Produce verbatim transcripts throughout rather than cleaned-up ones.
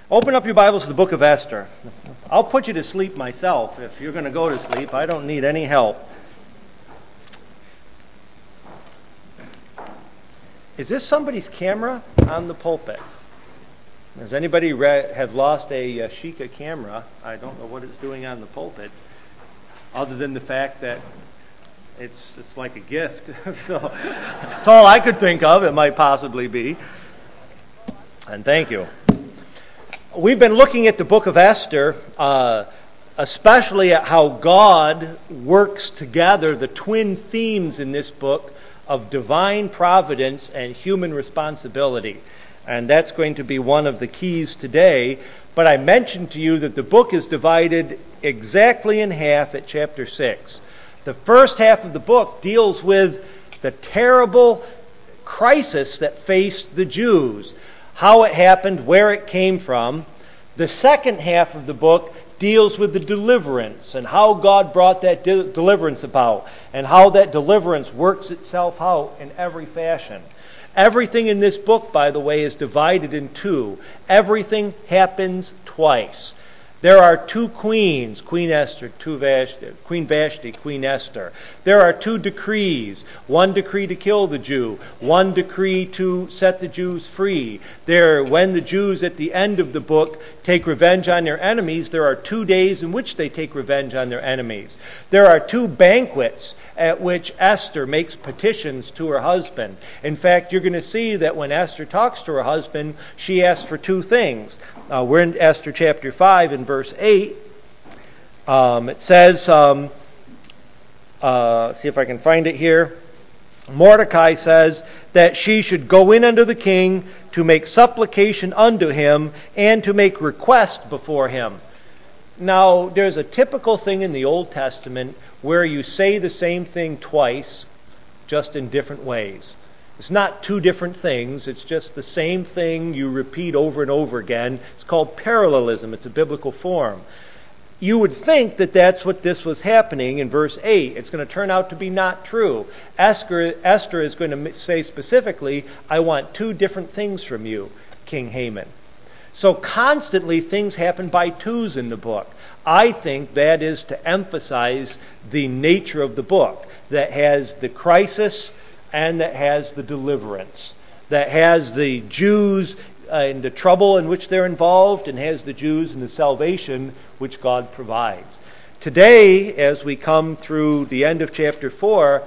Open up your Bibles to the book of Esther. I'll put you to sleep myself. If you're going to go to sleep, I don't need any help. Is this somebody's camera on the pulpit? Does anybody re- have lost a uh, Sheikah camera? I don't know what it's doing on the pulpit, other than the fact that it's it's like a gift. So that's all I could think of. It might possibly be. And thank you. We've been looking at the book of Esther, uh, especially at how God works together the twin themes in this book of divine providence and human responsibility. And that's going to be one of the keys today. But I mentioned to you that the book is divided exactly in half at chapter six. The first half of the book deals with the terrible crisis that faced the Jews, how it happened, where it came from. The second half of the book deals with the deliverance and how God brought that de- deliverance about and how that deliverance works itself out in every fashion. Everything in this book, by the way, is divided in two. Everything happens twice. There are two queens, Queen Esther, two Vashti, Queen Vashti, Queen Esther. There are two decrees, one decree to kill the Jew, one decree to set the Jews free. There, when the Jews at the end of the book take revenge on their enemies, there are two days in which they take revenge on their enemies. There are two banquets at which Esther makes petitions to her husband. In fact, you're going to see that when Esther talks to her husband, she asks for two things. Uh, we're in Esther chapter five in verse eight. Um, it says, um, uh, see if I can find it here. Mordecai says that she should go in unto the king to make supplication unto him and to make request before him. Now, there's a typical thing in the Old Testament where you say the same thing twice, just in different ways. It's not two different things. It's just the same thing you repeat over and over again. It's called parallelism. It's a biblical form. You would think that that's what this was happening in verse eight. It's going to turn out to be not true. Esther, Esther is going to say specifically, I want two different things from you, King Haman. So constantly things happen by twos in the book. I think that is to emphasize the nature of the book, that has the crisis and that has the deliverance, that has the Jews uh, in the trouble in which they're involved, and has the Jews in the salvation which God provides. Today, as we come through the end of chapter four,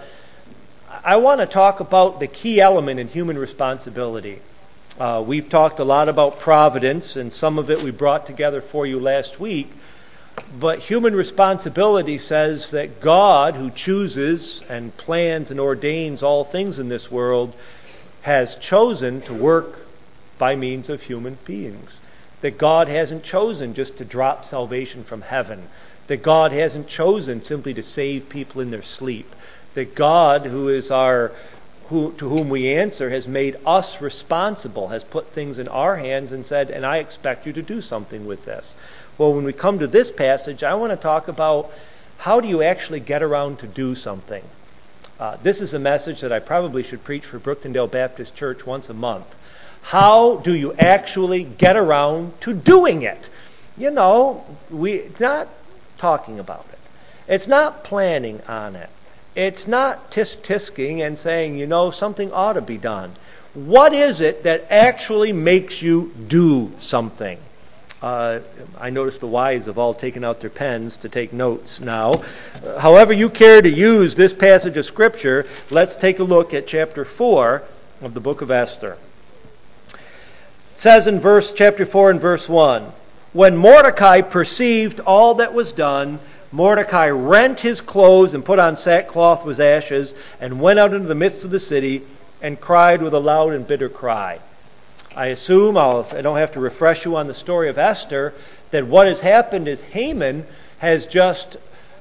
I want to talk about the key element in human responsibility. Uh, we've talked a lot about providence, and some of it we brought together for you last week. But human responsibility says that God, who chooses and plans and ordains all things in this world, has chosen to work by means of human beings. That God hasn't chosen just to drop salvation from heaven. That God hasn't chosen simply to save people in their sleep. That God, who is our, who, to whom we answer, has made us responsible, has put things in our hands and said, and I expect you to do something with this. Well, when we come to this passage, I want to talk about how do you actually get around to do something. Uh, this is a message that I probably should preach for Brooktondale Baptist Church once a month. How do you actually get around to doing it? You know, we, it's not talking about it. It's not planning on it. It's not tisk-tisking and saying, you know, something ought to be done. What is it that actually makes you do something? Uh, I notice the Y's have all taken out their pens to take notes now. Uh, however you care to use this passage of Scripture, let's take a look at chapter four of the book of Esther. It says in verse chapter four and verse one, when Mordecai perceived all that was done, Mordecai rent his clothes and put on sackcloth with ashes and went out into the midst of the city and cried with a loud and bitter cry. I assume, I'll, I don't have to refresh you on the story of Esther, that what has happened is Haman has just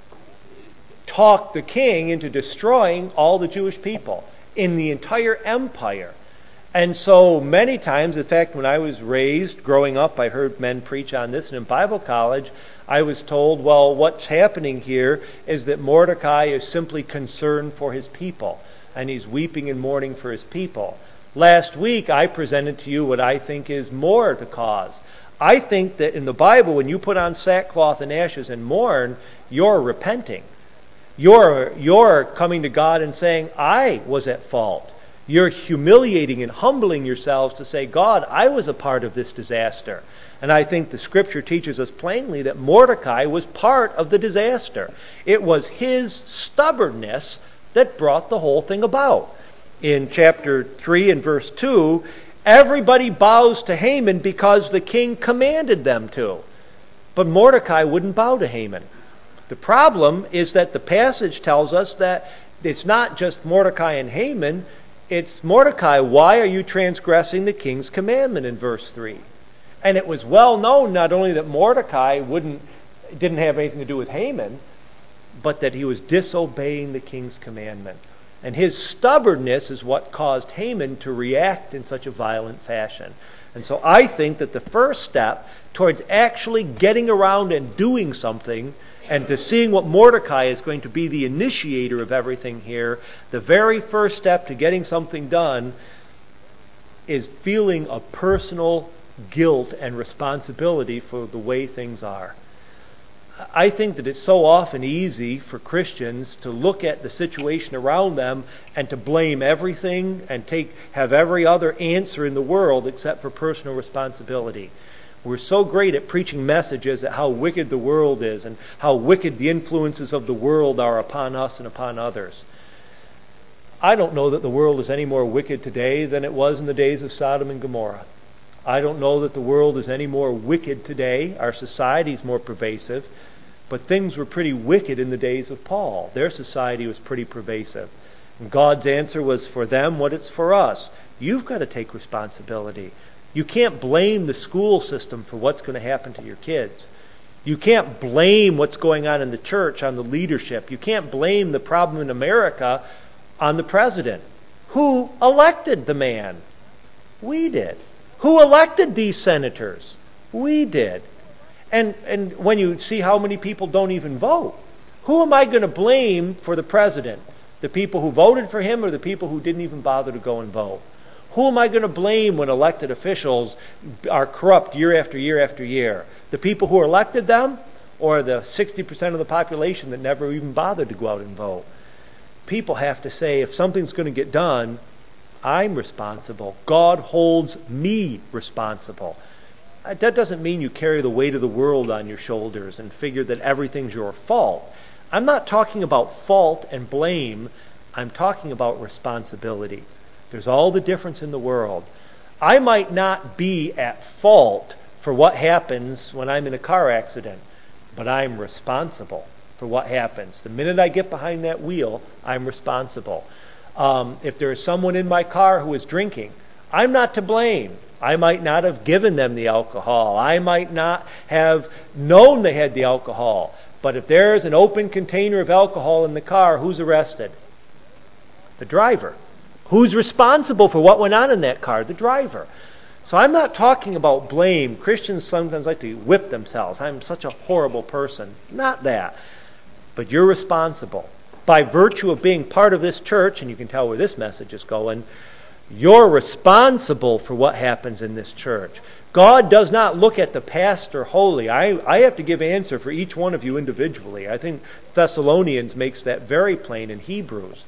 talked the king into destroying all the Jewish people in the entire empire. And so many times, in fact, when I was raised, growing up, I heard men preach on this, and in Bible college, I was told, well, what's happening here is that Mordecai is simply concerned for his people, and he's weeping and mourning for his people. Last week, I presented to you what I think is more the cause. I think that in the Bible, when you put on sackcloth and ashes and mourn, you're repenting. You're, you're coming to God and saying, I was at fault. You're humiliating and humbling yourselves to say, God, I was a part of this disaster. And I think the Scripture teaches us plainly that Mordecai was part of the disaster. It was his stubbornness that brought the whole thing about. In chapter three and verse two, everybody bows to Haman because the king commanded them to. But Mordecai wouldn't bow to Haman. The problem is that the passage tells us that it's not just Mordecai and Haman, it's Mordecai, why are you transgressing the king's commandment in verse three? And it was well known not only that Mordecai wouldn't, didn't have anything to do with Haman, but that he was disobeying the king's commandment. And his stubbornness is what caused Haman to react in such a violent fashion. And so I think that the first step towards actually getting around and doing something and to seeing what Mordecai is going to be the initiator of everything here, the very first step to getting something done is feeling a personal guilt and responsibility for the way things are. I think that it's so often easy for Christians to look at the situation around them and to blame everything and take have every other answer in the world except for personal responsibility. We're so great at preaching messages at how wicked the world is and how wicked the influences of the world are upon us and upon others. I don't know that the world is any more wicked today than it was in the days of Sodom and Gomorrah. I don't know that the world is any more wicked today. Our society is more pervasive. But things were pretty wicked in the days of Paul. Their society was pretty pervasive. And God's answer was for them what it's for us. You've got to take responsibility. You can't blame the school system for what's going to happen to your kids. You can't blame what's going on in the church on the leadership. You can't blame the problem in America on the president. Who elected the man? We did. Who elected these senators? We did. And and when you see how many people don't even vote, who am I going to blame for the president? The people who voted for him or the people who didn't even bother to go and vote? Who am I going to blame when elected officials are corrupt year after year after year? The people who elected them or the sixty percent of the population that never even bothered to go out and vote? People have to say, if something's going to get done, I'm responsible. God holds me responsible. That doesn't mean you carry the weight of the world on your shoulders and figure that everything's your fault. I'm not talking about fault and blame. I'm talking about responsibility. There's all the difference in the world. I might not be at fault for what happens when I'm in a car accident, but I'm responsible for what happens. The minute I get behind that wheel, I'm responsible. Um, if there is someone in my car who is drinking, I'm not to blame. I might not have given them the alcohol. I might not have known they had the alcohol. But if there's an open container of alcohol in the car, who's arrested? The driver. Who's responsible for what went on in that car? The driver. So I'm not talking about blame. Christians sometimes like to whip themselves. I'm such a horrible person. Not that. But you're responsible. By virtue of being part of this church, and you can tell where this message is going, you're responsible for what happens in this church. God does not look at the pastor wholly. I, I have to give answer for each one of you individually. I think Thessalonians makes that very plain in Hebrews.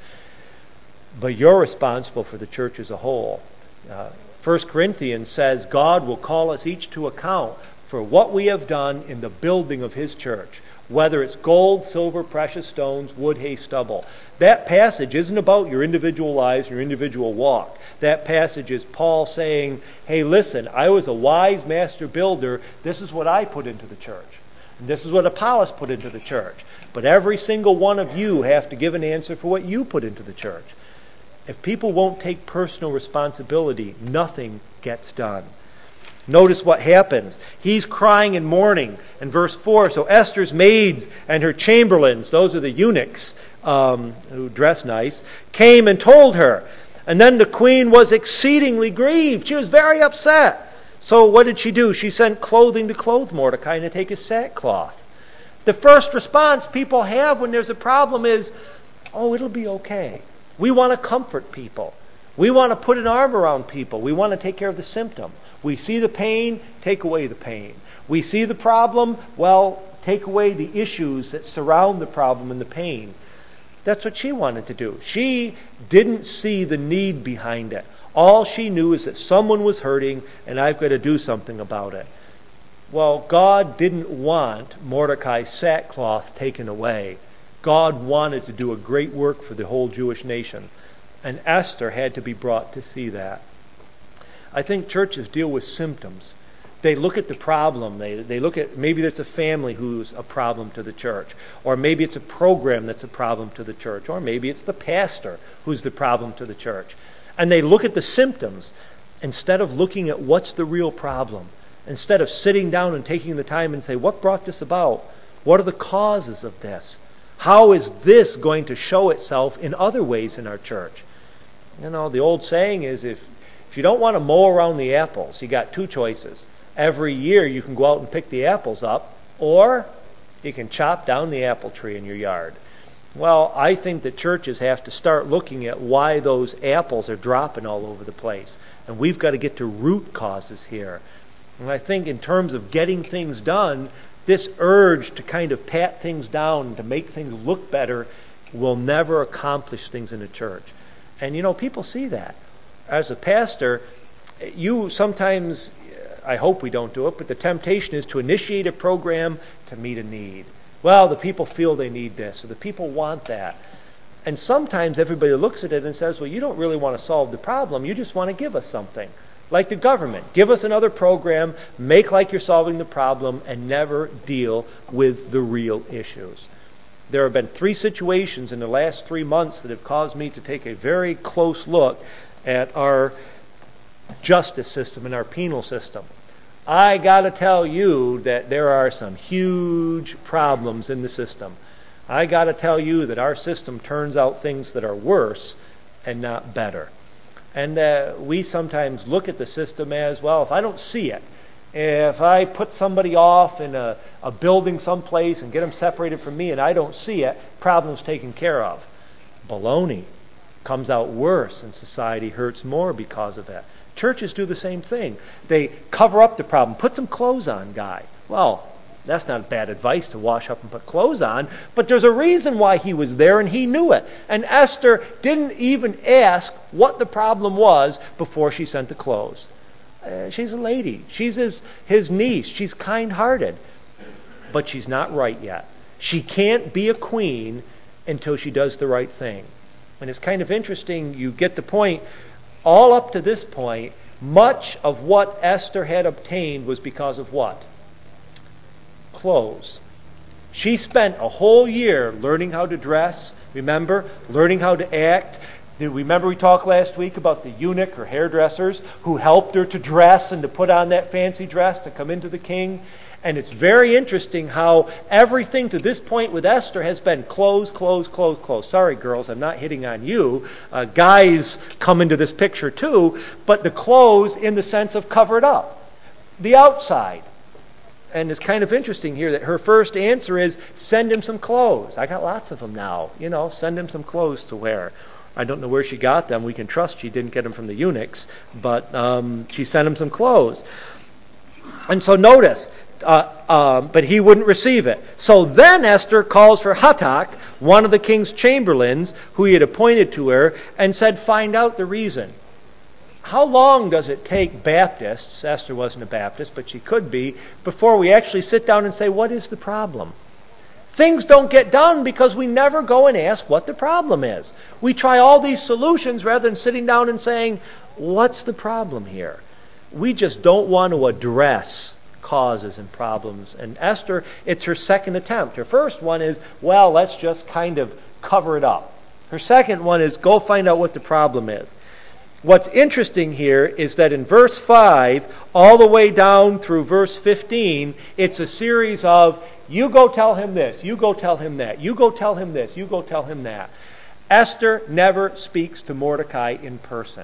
But you're responsible for the church as a whole. Uh, First Corinthians says God will call us each to account for what we have done in the building of his church, whether it's gold, silver, precious stones, wood, hay, stubble. That passage isn't about your individual lives, your individual walk. That passage is Paul saying, hey, listen, I was a wise master builder. This is what I put into the church. And this is what Apollos put into the church. But every single one of you have to give an answer for what you put into the church. If people won't take personal responsibility, nothing gets done. Notice what happens. He's crying and mourning. In verse four, so Esther's maids and her chamberlains, those are the eunuchs um, who dress nice, came and told her. And then the queen was exceedingly grieved. She was very upset. So what did she do? She sent clothing to clothe Mordecai and to take his sackcloth. The first response people have when there's a problem is, oh, it'll be okay. We want to comfort people. We want to put an arm around people. We want to take care of the symptom. We see the pain, take away the pain. We see the problem, well, take away the issues that surround the problem and the pain. That's what she wanted to do. She didn't see the need behind it. All she knew is that someone was hurting and I've got to do something about it. Well, God didn't want Mordecai's sackcloth taken away. God wanted to do a great work for the whole Jewish nation. And Esther had to be brought to see that. I think churches deal with symptoms. They look at the problem. They, they look at, maybe it's a family who's a problem to the church. Or maybe it's a program that's a problem to the church. Or maybe it's the pastor who's the problem to the church. And they look at the symptoms instead of looking at what's the real problem. Instead of sitting down and taking the time and say, what brought this about? What are the causes of this? How is this going to show itself in other ways in our church? You know, the old saying is if, if you don't want to mow around the apples, you got two choices. Every year you can go out and pick the apples up, or you can chop down the apple tree in your yard. Well, I think that churches have to start looking at why those apples are dropping all over the place. And we've got to get to root causes here. And I think in terms of getting things done, this urge to kind of pat things down and to make things look better will never accomplish things in a church. And, you know, people see that. As a pastor, you sometimes, I hope we don't do it, but the temptation is to initiate a program to meet a need. Well, the people feel they need this, or the people want that. And sometimes everybody looks at it and says, well, you don't really want to solve the problem. You just want to give us something. Like the government. Give us another program, make like you're solving the problem, and never deal with the real issues. There have been three situations in the last three months that have caused me to take a very close look at our justice system and our penal system. I got to tell you that there are some huge problems in the system. I got to tell you that our system turns out things that are worse and not better. And uh, we sometimes look at the system as, well, if I don't see it, if I put somebody off in a, a building someplace and get them separated from me and I don't see it, problem's taken care of. Baloney. Comes out worse and society hurts more because of that. Churches do the same thing. They cover up the problem. Put some clothes on, guy. Well, that's not bad advice to wash up and put clothes on, but there's a reason why he was there and he knew it. And Esther didn't even ask what the problem was before she sent the clothes. Uh, she's a lady. She's his, his niece. She's kind-hearted, but she's not right yet. She can't be a queen until she does the right thing. And it's kind of interesting, you get the point, all up to this point, much of what Esther had obtained was because of what? Clothes. She spent a whole year learning how to dress, remember? Learning how to act. Did we remember we talked last week about the eunuch or hairdressers who helped her to dress and to put on that fancy dress to come into the king? And it's very interesting how everything to this point with Esther has been clothes, clothes, clothes, clothes. Sorry, girls, I'm not hitting on you. Uh, guys come into this picture too, but the clothes in the sense of covered up. The outside. And it's kind of interesting here that her first answer is, send him some clothes. I got lots of them now. You know, send him some clothes to wear. I don't know where she got them. We can trust she didn't get them from the eunuchs, but um, she sent him some clothes. And so notice, Uh, um, but he wouldn't receive it. So then Esther calls for Hatak, one of the king's chamberlains, who he had appointed to her, and said, find out the reason. How long does it take Baptists, Esther wasn't a Baptist, but she could be, before we actually sit down and say, what is the problem? Things don't get done because we never go and ask what the problem is. We try all these solutions rather than sitting down and saying, what's the problem here? We just don't want to address causes and problems. And Esther, it's her second attempt. Her first one is, well, let's just kind of cover it up. Her second one is, go find out what the problem is. What's interesting here is that in verse five, all the way down through verse fifteen, it's a series of, you go tell him this, you go tell him that, you go tell him this, you go tell him that. Esther never speaks to Mordecai in person.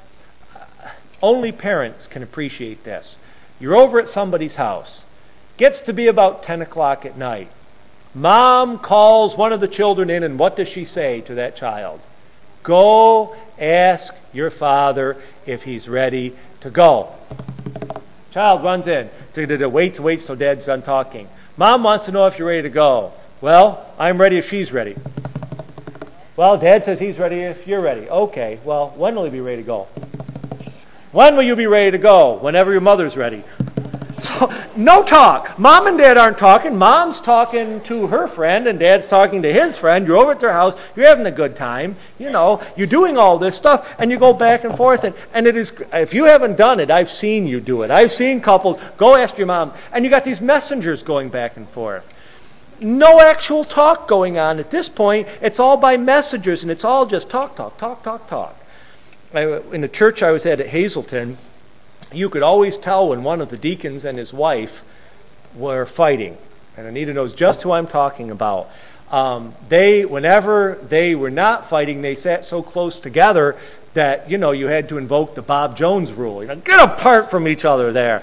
Only parents can appreciate this. You're over at somebody's house. Gets to be about ten o'clock at night. Mom calls one of the children in, and what does she say to that child? Go ask your father if he's ready to go. Child runs in. Waits, waits till Dad's done talking. Mom wants to know if you're ready to go. Well, I'm ready if she's ready. Well, Dad says he's ready if you're ready. Okay, well, when will he be ready to go? When will you be ready to go? Whenever your mother's ready. So, no talk. Mom and Dad aren't talking. Mom's talking to her friend, and Dad's talking to his friend. You're over at their house. You're having a good time. You know, you're doing all this stuff, and you go back and forth. And, and it is, if you haven't done it, I've seen you do it. I've seen couples, go ask your mom, and you got these messengers going back and forth. No actual talk going on at this point. It's all by messengers, and it's all just talk, talk, talk, talk, talk. I, in the church I was at at Hazelton, you could always tell when one of the deacons and his wife were fighting. And Anita knows just who I'm talking about. Um, they, whenever they were not fighting, they sat so close together that, you know, you had to invoke the Bob Jones rule. You know, get apart from each other there.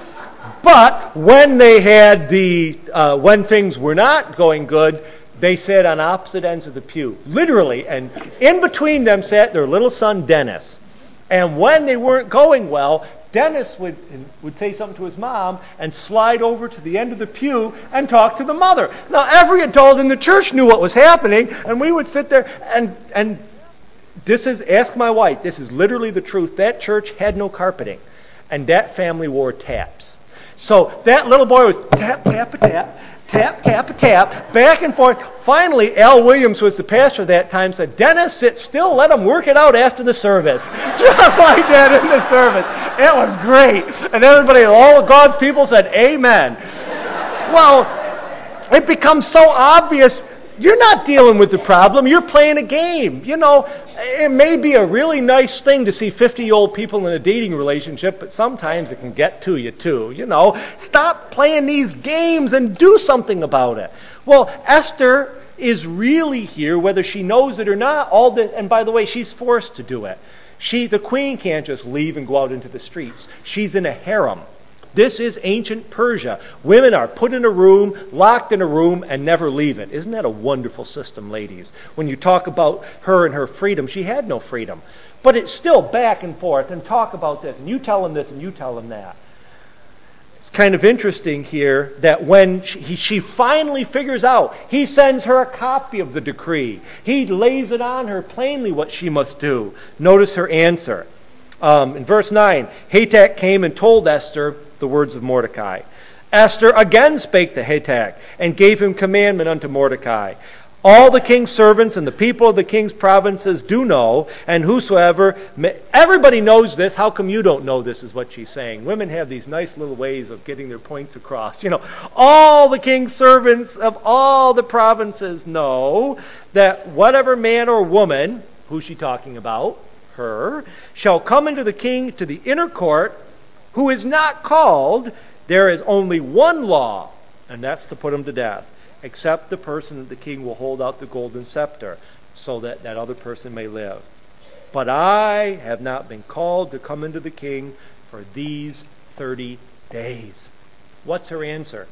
But when they had the, uh, when things were not going good, they sat on opposite ends of the pew, literally, and in between them sat their little son, Dennis. And when they weren't going well, Dennis would, would say something to his mom and slide over to the end of the pew and talk to the mother. Now, every adult in the church knew what was happening, and we would sit there, and, and this is, ask my wife, this is literally the truth. That church had no carpeting, and that family wore taps. So that little boy was tap, tap, a tap, tap, tap, a tap, back and forth. Finally, Al Williams was the pastor that time, said, Dennis, sit still, let him work it out after the service. Just like that in the service. It was great. And everybody, all of God's people said, amen. Well, it becomes so obvious. You're not dealing with the problem. You're playing a game. You know, it may be a really nice thing to see fifty-year-old people in a dating relationship, but sometimes it can get to you too. You know, stop playing these games and do something about it. Well, Esther is really here, whether she knows it or not. All the, and by the way, she's forced to do it. She, the queen, can't just leave and go out into the streets. She's in a harem. This is ancient Persia. Women are put in a room, locked in a room, and never leave it. Isn't that a wonderful system, ladies? When you talk about her and her freedom, she had no freedom. But it's still back and forth, and talk about this, and you tell him this, and you tell him that. It's kind of interesting here that when she, he, she finally figures out, he sends her a copy of the decree. He lays it on her plainly what she must do. Notice her answer. Um, in verse nine, Hatak came and told Esther the words of Mordecai. Esther again spake to Hatak and gave him commandment unto Mordecai. All the king's servants and the people of the king's provinces do know, and whosoever, may, everybody knows this. How come you don't know this is what she's saying? Women have these nice little ways of getting their points across. You know, all the king's servants of all the provinces know that whatever man or woman, who's she talking about? Her, shall come into the king to the inner court, who is not called, there is only one law, and that's to put him to death, except the person that the king will hold out the golden scepter, so that that other person may live. But I have not been called to come into the king for these thirty days. What's her answer?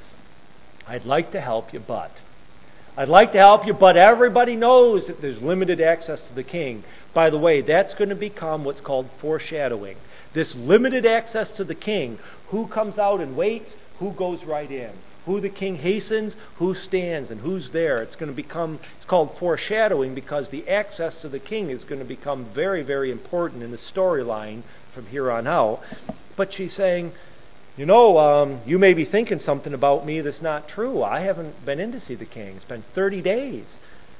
I'd like to help you, but. I'd like to help you, but everybody knows that there's limited access to the king. By the way, that's going to become what's called foreshadowing. This limited access to the king, who comes out and waits, who goes right in. Who the king hastens, who stands, and who's there. It's going to become, it's called foreshadowing because the access to the king is going to become very, very important in the storyline from here on out. But she's saying, you know, um, you may be thinking something about me that's not true. I haven't been in to see the king. It's been thirty days.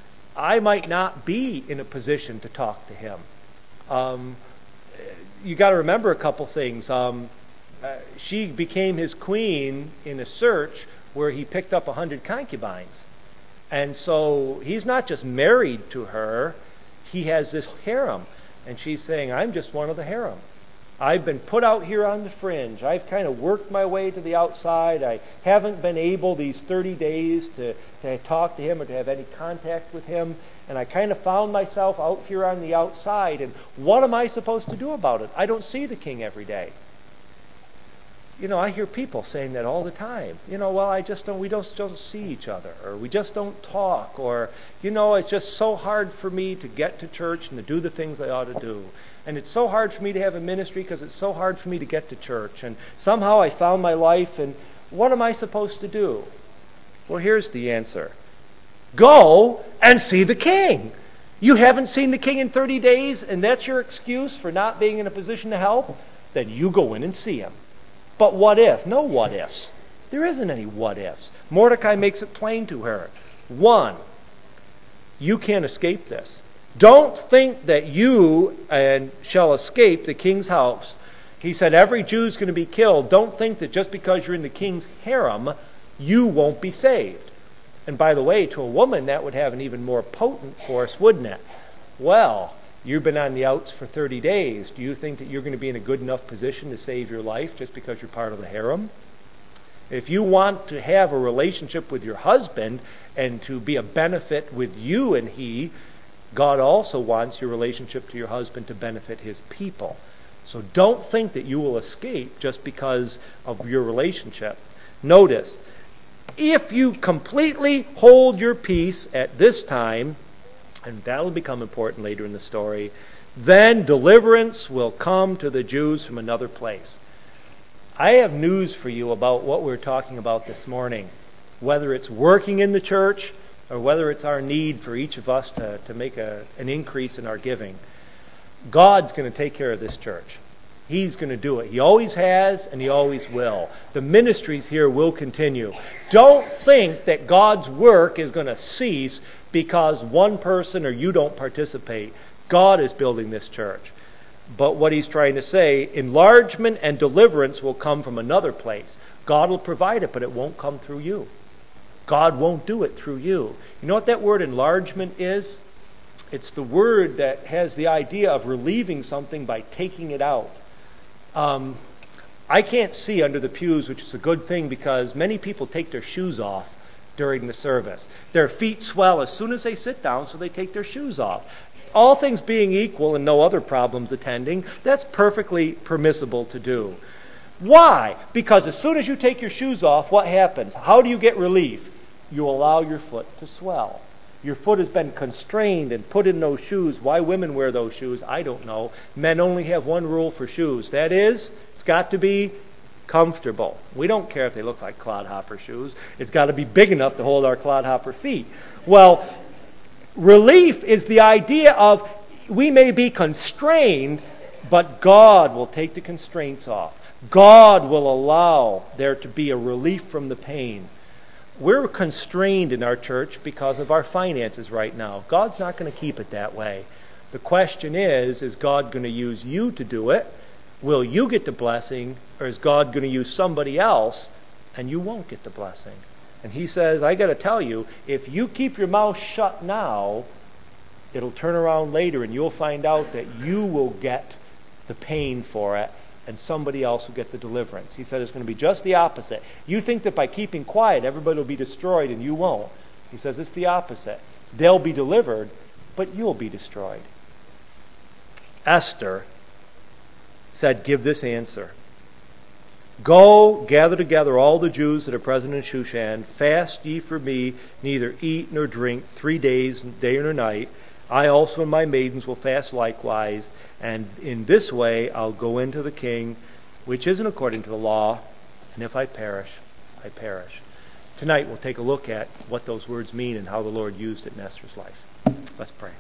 I might not be in a position to talk to him. Um, you got to remember a couple things. Um, uh, she became his queen in a search where he picked up a hundred concubines. And so he's not just married to her. He has this harem. And she's saying, I'm just one of the harem. I've been put out here on the fringe. I've kind of worked my way to the outside. I haven't been able these thirty days to, to talk to him or to have any contact with him. And I kind of found myself out here on the outside. And what am I supposed to do about it? I don't see the king every day. You know, I hear people saying that all the time. You know, well, I just don't, we don't, don't see each other, or we just don't talk, or, you know, it's just so hard for me to get to church and to do the things I ought to do. And it's so hard for me to have a ministry because it's so hard for me to get to church. And somehow I found my life, and what am I supposed to do? Well, here's the answer. Go and see the King. You haven't seen the King in thirty days, and that's your excuse for not being in a position to help? Then you go in and see him. But what if? No what ifs. There isn't any what ifs. Mordecai makes it plain to her. One, you can't escape this. Don't think that you uh, shall escape the king's house. He said every Jew's going to be killed. Don't think that just because you're in the king's harem, you won't be saved. And by the way, to a woman, that would have an even more potent force, wouldn't it? Well, you've been on the outs for thirty days. Do you think that you're going to be in a good enough position to save your life just because you're part of the harem? If you want to have a relationship with your husband and to be a benefit with you and he, God also wants your relationship to your husband to benefit his people. So don't think that you will escape just because of your relationship. Notice, if you completely hold your peace at this time, and that will become important later in the story, then deliverance will come to the Jews from another place. I have news for you about what we're talking about this morning, whether it's working in the church or whether it's our need for each of us to, to make a, an increase in our giving. God's going to take care of this church. He's going to do it. He always has, and he always will. The ministries here will continue. Don't think that God's work is going to cease because one person or you don't participate. God is building this church. But what he's trying to say, enlargement and deliverance will come from another place. God will provide it, but it won't come through you. God won't do it through you. You know what that word enlargement is? It's the word that has the idea of relieving something by taking it out. Um, I can't see under the pews, which is a good thing because many people take their shoes off during the service. Their feet swell as soon as they sit down, so they take their shoes off. All things being equal and no other problems attending, that's perfectly permissible to do. Why? Because as soon as you take your shoes off, what happens? How do you get relief? You allow your foot to swell. Your foot has been constrained and put in those shoes. Why women wear those shoes, I don't know. Men only have one rule for shoes. That is, it's got to be comfortable. We don't care if they look like clodhopper shoes. It's got to be big enough to hold our clodhopper feet. Well, relief is the idea of we may be constrained, but God will take the constraints off. God will allow there to be a relief from the pain. We're constrained in our church because of our finances right now. God's not going to keep it that way. The question is, is God going to use you to do it? Will you get the blessing, or is God going to use somebody else and you won't get the blessing? And he says, I got to tell you, if you keep your mouth shut now, it'll turn around later and you'll find out that you will get the pain for it and somebody else will get the deliverance. He said it's going to be just the opposite. You think that by keeping quiet, everybody will be destroyed and you won't. He says it's the opposite. They'll be delivered, but you'll be destroyed. Esther said, give this answer. Go, gather together all the Jews that are present in Shushan. Fast ye for me, neither eat nor drink three days, day nor night. I also and my maidens will fast likewise, and in this way I'll go into the king, which isn't according to the law, and if I perish, I perish. Tonight we'll take a look at what those words mean and how the Lord used it in Esther's life. Let's pray.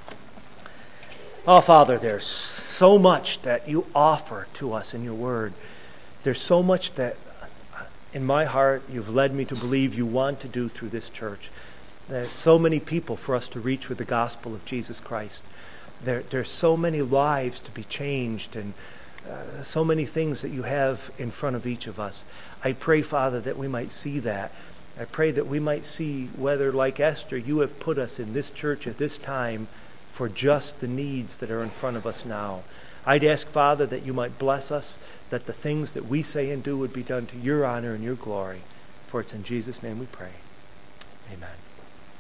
Oh, Father, there's so much that you offer to us in your word. There's so much that in my heart you've led me to believe you want to do through this church. There's so many people for us to reach with the gospel of Jesus Christ. There, there's so many lives to be changed and uh, so many things that you have in front of each of us. I pray, Father, that we might see that. I pray that we might see whether, like Esther, you have put us in this church at this time for just the needs that are in front of us now. I'd ask, Father, that you might bless us, that the things that we say and do would be done to your honor and your glory. For it's in Jesus' name we pray. Amen.